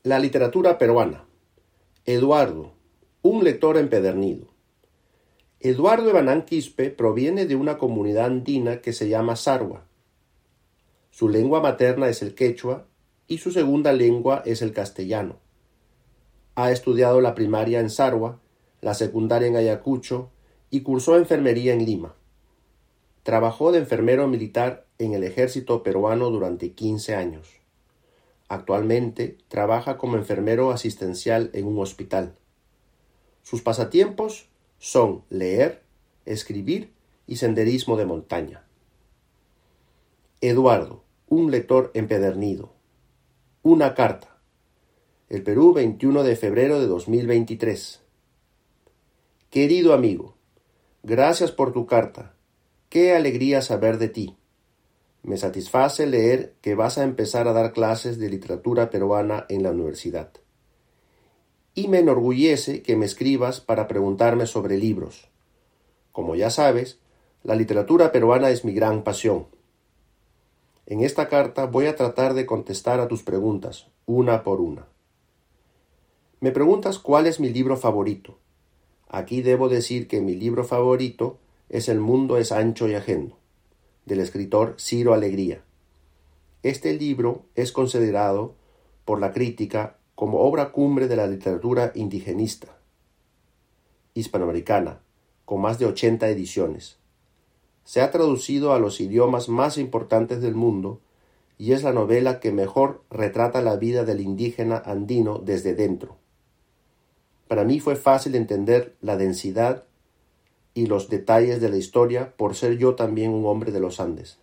La literatura peruana. Eduardo, un lector empedernido. Eduardo Ebanán Quispe proviene de una comunidad andina que se llama Sarwa. Su lengua materna es el quechua y su segunda lengua es el castellano. Ha estudiado la primaria en Sarwa, la secundaria en Ayacucho y cursó enfermería en Lima. Trabajó de enfermero militar en el ejército peruano durante 15 años. Actualmente trabaja como enfermero asistencial en un hospital. Sus pasatiempos son leer, escribir y senderismo de montaña. Eduardo, un lector empedernido. Una carta. El Perú, 21 de febrero de 2023. Querido amigo, gracias por tu carta. Qué alegría saber de ti. Me satisface leer que vas a empezar a dar clases de literatura peruana en la universidad. Y me enorgullece que me escribas para preguntarme sobre libros. Como ya sabes, la literatura peruana es mi gran pasión. En esta carta voy a tratar de contestar a tus preguntas, una por una. Me preguntas cuál es mi libro favorito. Aquí debo decir que mi libro favorito es El mundo es ancho y ajeno, del escritor Ciro Alegría. Este libro es considerado por la crítica como obra cumbre de la literatura indigenista hispanoamericana, con más de 80 ediciones. Se ha traducido a los idiomas más importantes del mundo y es la novela que mejor retrata la vida del indígena andino desde dentro. Para mí fue fácil entender la densidad y los detalles de la historia por ser yo también un hombre de los Andes.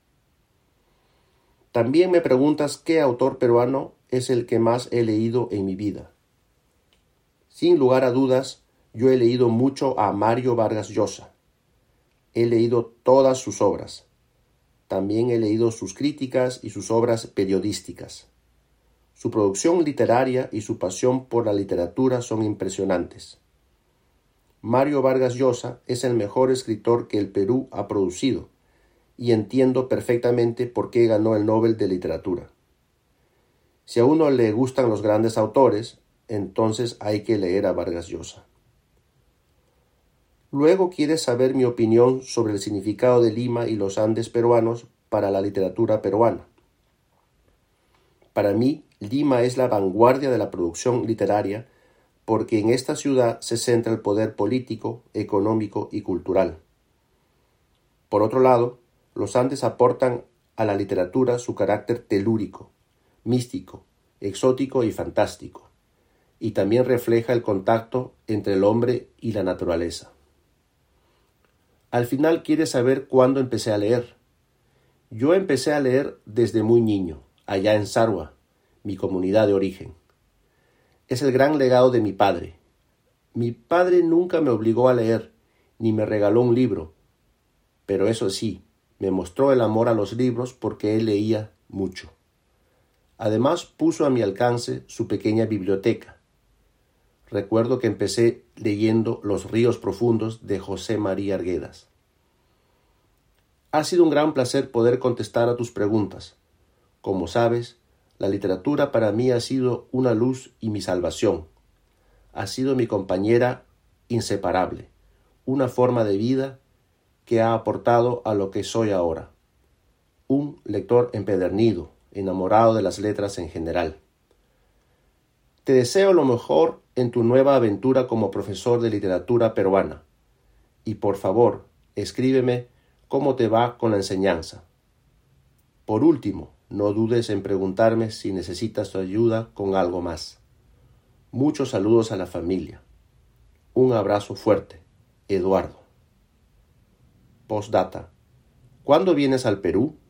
También me preguntas qué autor peruano es el que más he leído en mi vida. Sin lugar a dudas, yo he leído mucho a Mario Vargas Llosa. He leído todas sus obras. También he leído sus críticas y sus obras periodísticas. Su producción literaria y su pasión por la literatura son impresionantes. Mario Vargas Llosa es el mejor escritor que el Perú ha producido, y entiendo perfectamente por qué ganó el Nobel de Literatura. Si a uno le gustan los grandes autores, entonces hay que leer a Vargas Llosa. Luego quieres saber mi opinión sobre el significado de Lima y los Andes peruanos para la literatura peruana. Para mí, Lima es la vanguardia de la producción literaria porque en esta ciudad se centra el poder político, económico y cultural. Por otro lado, los Andes aportan a la literatura su carácter telúrico, místico, exótico y fantástico, y también refleja el contacto entre el hombre y la naturaleza. Al final quieres saber cuándo empecé a leer. Yo empecé a leer desde muy niño, allá en Sarwa, mi comunidad de origen. Es el gran legado de mi padre. Mi padre nunca me obligó a leer, ni me regaló un libro, pero eso sí, me mostró el amor a los libros porque él leía mucho. Además puso a mi alcance su pequeña biblioteca. Recuerdo que empecé leyendo Los ríos profundos de José María Arguedas. Ha sido un gran placer poder contestar a tus preguntas. Como sabes, la literatura para mí ha sido una luz y mi salvación. Ha sido mi compañera inseparable, una forma de vida que ha aportado a lo que soy ahora. Un lector empedernido, enamorado de las letras en general. Te deseo lo mejor en tu nueva aventura como profesor de literatura peruana. Y por favor, escríbeme cómo te va con la enseñanza. Por último, no dudes en preguntarme si necesitas tu ayuda con algo más. Muchos saludos a la familia. Un abrazo fuerte. Eduardo. Postdata. ¿Cuándo vienes al Perú?